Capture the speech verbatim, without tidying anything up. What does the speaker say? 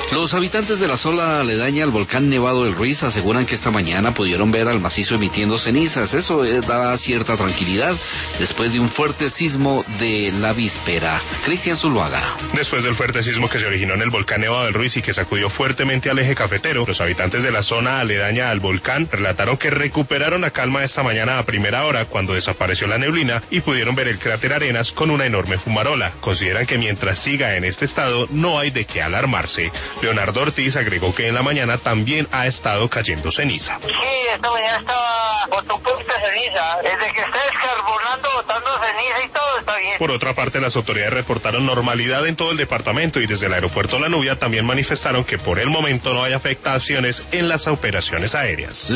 Los habitantes de la zona aledaña al volcán Nevado del Ruiz aseguran que esta mañana pudieron ver al macizo emitiendo cenizas. Eso eh, da cierta tranquilidad después de un fuerte sismo de la víspera. Cristian Zuluaga. Después del fuerte sismo que se originó en el volcán Nevado del Ruiz y que sacudió fuertemente al eje cafetero, los habitantes de la zona aledaña al volcán relataron que recuperaron la calma esta mañana a primera hora cuando desapareció la neblina y pudieron ver el cráter Arenas con una enorme fumarola. Consideran que mientras siga en este estado no hay de qué alarmarse. Leonardo Ortiz agregó que en la mañana también ha estado cayendo ceniza. Sí, esta mañana estaba botando un poquito de ceniza. Desde que está descarbonando, botando ceniza y todo está bien. Por otra parte, las autoridades reportaron normalidad en todo el departamento y desde el aeropuerto La Nubia también manifestaron que por el momento no hay afectaciones en las operaciones aéreas.